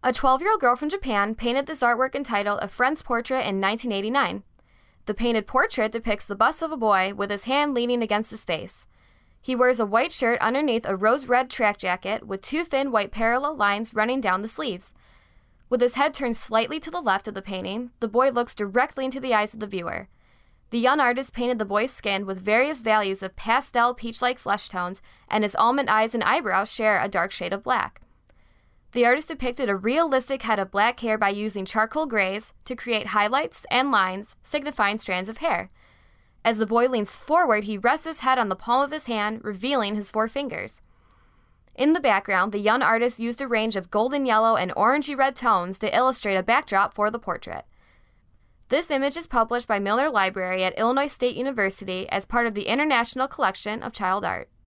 A 12-year-old girl from Japan painted this artwork entitled A Friend's Portrait in 1989. The painted portrait depicts the bust of a boy with his hand leaning against his face. He wears a white shirt underneath a rose-red track jacket with two thin white parallel lines running down the sleeves. With his head turned slightly to the left of the painting, the boy looks directly into the eyes of the viewer. The young artist painted the boy's skin with various values of pastel peach-like flesh tones, and his almond eyes and eyebrows share a dark shade of black. The artist depicted a realistic head of black hair by using charcoal grays to create highlights and lines signifying strands of hair. As the boy leans forward, he rests his head on the palm of his hand, revealing his four fingers. In the background, the young artist used a range of golden yellow and orangey red tones to illustrate a backdrop for the portrait. This image is published by Miller Library at Illinois State University as part of the International Collection of Child Art.